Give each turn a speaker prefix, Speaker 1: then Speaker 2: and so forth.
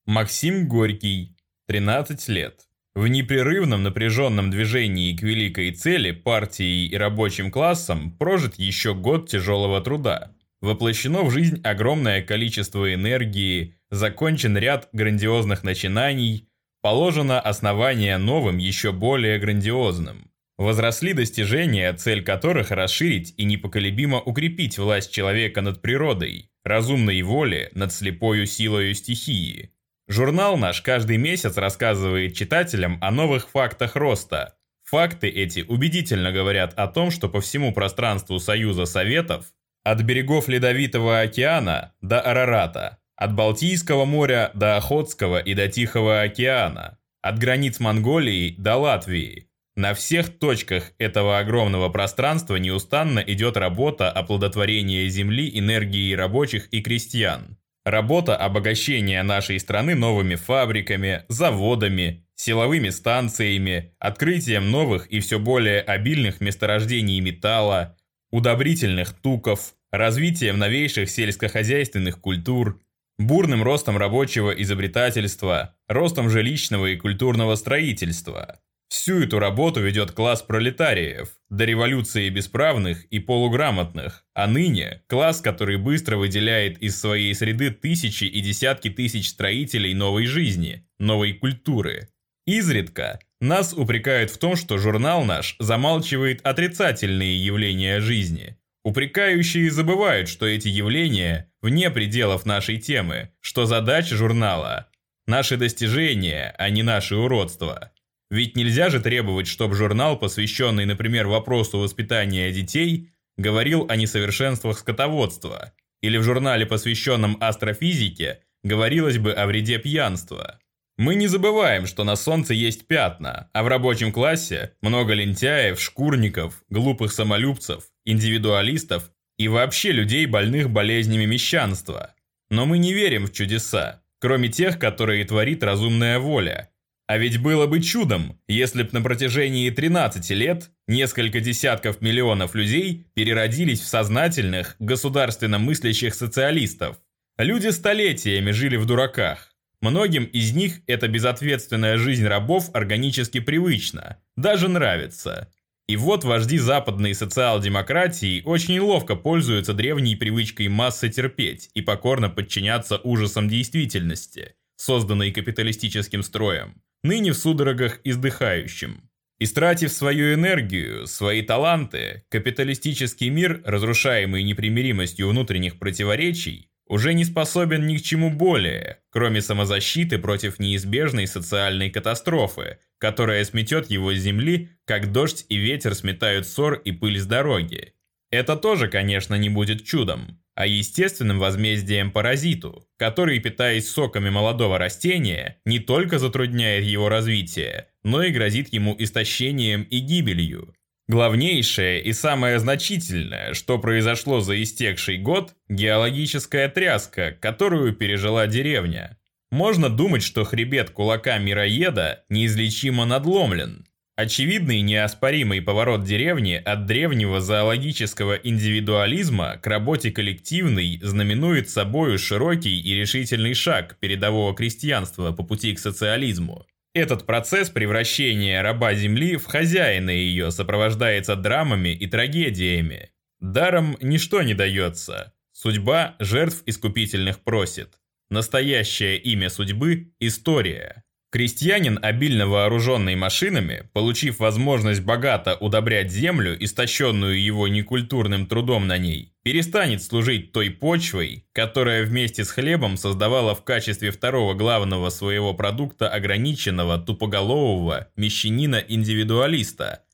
Speaker 1: Максим Горький, 13 лет. В непрерывном напряженном движении к великой цели партией и рабочим классом прожит еще год тяжелого труда. Воплощено в жизнь огромное количество энергии, закончен ряд грандиозных начинаний, положено основание новым еще более грандиозным. Возросли достижения, цель которых расширить и непоколебимо укрепить власть человека над природой, разумной воли над слепою силою стихии. Журнал наш каждый месяц рассказывает читателям о новых фактах роста. Факты эти убедительно говорят о том, что по всему пространству Союза Советов, от берегов Ледовитого океана до Арарата, от Балтийского моря до Охотского и до Тихого океана, от границ Монголии до Латвии, на всех точках этого огромного пространства неустанно идет работа оплодотворения земли энергией рабочих и крестьян. Работа обогащения нашей страны новыми фабриками, заводами, силовыми станциями, открытием новых и все более обильных месторождений металла, удобрительных туков, развитием новейших сельскохозяйственных культур, бурным ростом рабочего изобретательства, ростом жилищного и культурного строительства. Всю эту работу ведет класс пролетариев, до революции бесправных и полуграмотных, а ныне класс, который быстро выделяет из своей среды тысячи и десятки тысяч строителей новой жизни, новой культуры. Изредка нас упрекают в том, что журнал наш замалчивает отрицательные явления жизни. Упрекающие забывают, что эти явления вне пределов нашей темы, что задача журнала – наши достижения, а не наши уродства. Ведь нельзя же требовать, чтобы журнал, посвященный, например, вопросу воспитания детей, говорил о несовершенствах скотоводства, или в журнале, посвященном астрофизике, говорилось бы о вреде пьянства. Мы не забываем, что на солнце есть пятна, а в рабочем классе много лентяев, шкурников, глупых самолюбцев, индивидуалистов и вообще людей, больных болезнями мещанства. Но мы не верим в чудеса, кроме тех, которые творит разумная воля. А ведь было бы чудом, если б на протяжении 13 лет несколько десятков миллионов людей переродились в сознательных, государственно мыслящих социалистов. Люди столетиями жили в дураках. Многим из них эта безответственная жизнь рабов органически привычна, даже нравится. И вот вожди западной социал-демократии очень ловко пользуются древней привычкой массы терпеть и покорно подчиняться ужасам действительности, созданной капиталистическим строем, ныне в судорогах издыхающим. Истратив свою энергию, свои таланты, капиталистический мир, разрушаемый непримиримостью внутренних противоречий, уже не способен ни к чему более, кроме самозащиты против неизбежной социальной катастрофы, которая сметет его с земли, как дождь и ветер сметают ссор и пыль с дороги. Это тоже, конечно, не будет чудом, а естественным возмездием паразиту, который, питаясь соками молодого растения, не только затрудняет его развитие, но и грозит ему истощением и гибелью. Главнейшее и самое значительное, что произошло за истекший год – геологическая тряска, которую пережила деревня. Можно думать, что хребет кулака-мироеда неизлечимо надломлен. Очевидный неоспоримый поворот деревни от древнего зоологического индивидуализма к работе коллективной знаменует собою широкий и решительный шаг передового крестьянства по пути к социализму. Этот процесс превращения раба земли в хозяина ее сопровождается драмами и трагедиями. Даром ничто не дается. Судьба жертв искупительных просит. Настоящее имя судьбы – история. Крестьянин, обильно вооруженный машинами, получив возможность богато удобрять землю, истощенную его некультурным трудом на ней, перестанет служить той почвой, которая вместе с хлебом создавала в качестве второго главного своего продукта ограниченного, тупоголового мещанина-индивидуалиста,